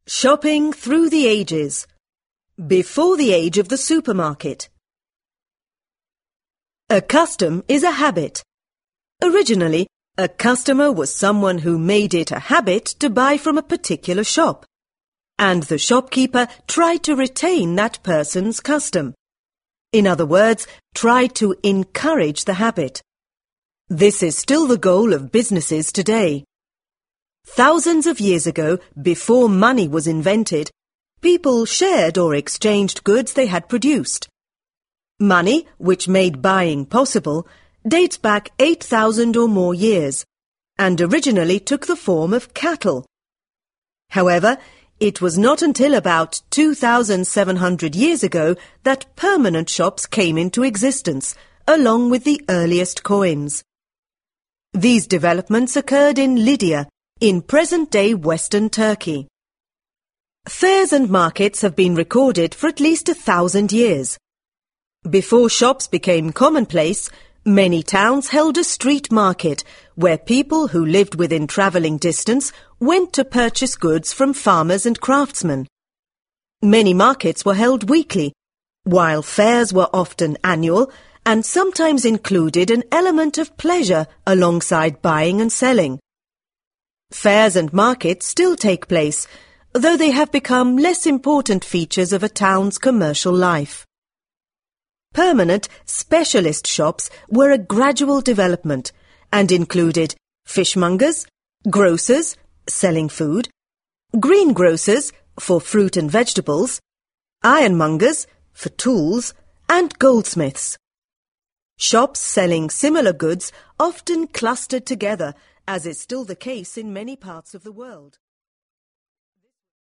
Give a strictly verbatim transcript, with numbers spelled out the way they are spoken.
Shopping through the ages. Before the age of the supermarket. A custom is a habit. Originally, a customer was someone who made it a habit to buy from a particular shop, and the shopkeeper tried to retain that person's custom. In other words, tried to encourage the habit. This is still the goal of businesses today. Thousands of years ago, before money was invented, people shared or exchanged goods they had produced. Money, which made buying possible, dates back eight thousand or more years, and originally took the form of cattle. However, it was not until about two thousand seven hundred years ago that permanent shops came into existence, along with the earliest coins. These developments occurred in Lydia, in present-day Western Turkey. Fairs and markets have been recorded for at least a thousand years. Before shops became commonplace, many towns held a street market where people who lived within travelling distance went to purchase goods from farmers and craftsmen. Many markets were held weekly, while fairs were often annual and sometimes included an element of pleasure alongside buying and selling. Fairs and markets still take place, though they have become less important features of a town's commercial life. Permanent specialist shops were a gradual development and included fishmongers, grocers, selling food, greengrocers for fruit and vegetables, ironmongers for tools, and goldsmiths. Shops selling similar goods often clustered together, as is still the case in many parts of the world.